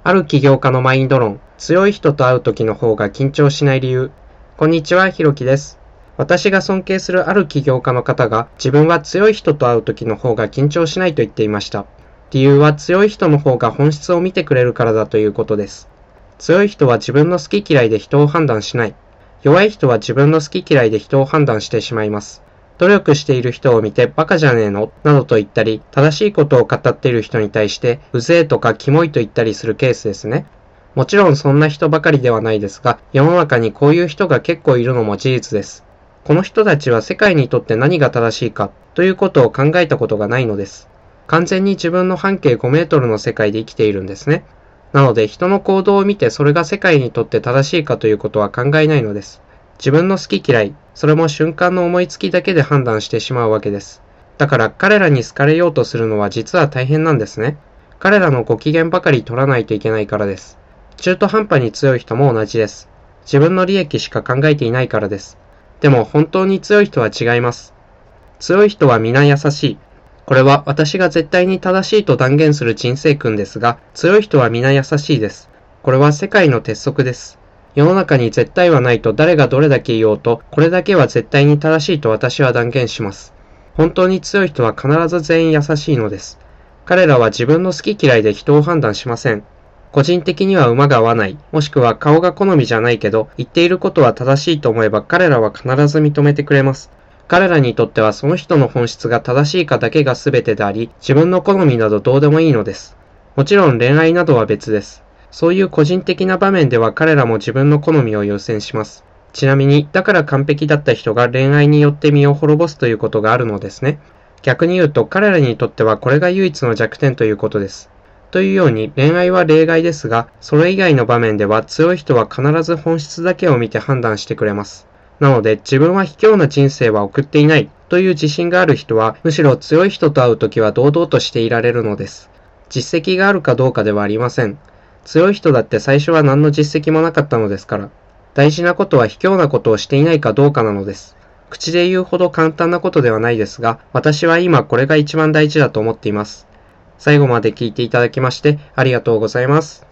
ある起業家のマインド論、強い人と会う時の方が緊張しない理由。こんにちは、ひろきです。私が尊敬するある起業家の方が、自分は強い人と会う時の方が緊張しないと言っていました。理由は強い人の方が本質を見てくれるからだということです。強い人は自分の好き嫌いで人を判断しない。弱い人は自分の好き嫌いで人を判断してしまいます。努力している人を見てバカじゃねえのなどと言ったり、正しいことを語っている人に対して、うぜえとかキモいと言ったりするケースですね。もちろんそんな人ばかりではないですが、世の中にこういう人が結構いるのも事実です。この人たちは世界にとって何が正しいかということを考えたことがないのです。完全に自分の半径5メートルの世界で生きているんですね。なので人の行動を見てそれが世界にとって正しいかということは考えないのです。自分の好き嫌い、それも瞬間の思いつきだけで判断してしまうわけです。だから彼らに好かれようとするのは実は大変なんですね。彼らのご機嫌ばかり取らないといけないからです。中途半端に強い人も同じです。自分の利益しか考えていないからです。でも本当に強い人は違います。強い人は皆優しい。これは私が絶対に正しいと断言する人生訓ですが、強い人は皆優しいです。これは世界の鉄則です。世の中に絶対はないと誰がどれだけ言おうと、これだけは絶対に正しいと私は断言します。本当に強い人は必ず全員優しいのです。彼らは自分の好き嫌いで人を判断しません。個人的には馬が合わない、もしくは顔が好みじゃないけど、言っていることは正しいと思えば彼らは必ず認めてくれます。彼らにとってはその人の本質が正しいかだけが全てであり、自分の好みなどどうでもいいのです。もちろん恋愛などは別です。そういう個人的な場面では彼らも自分の好みを優先します。ちなみに、だから完璧だった人が恋愛によって身を滅ぼすということがあるのですね。逆に言うと彼らにとってはこれが唯一の弱点ということです。というように恋愛は例外ですが、それ以外の場面では強い人は必ず本質だけを見て判断してくれます。なので自分は卑怯な人生は送っていないという自信がある人は、むしろ強い人と会うときは堂々としていられるのです。実績があるかどうかではありません。強い人だって最初は何の実績もなかったのですから。大事なことは卑怯なことをしていないかどうかなのです。口で言うほど簡単なことではないですが、私は今これが一番大事だと思っています。最後まで聞いていただきましてありがとうございます。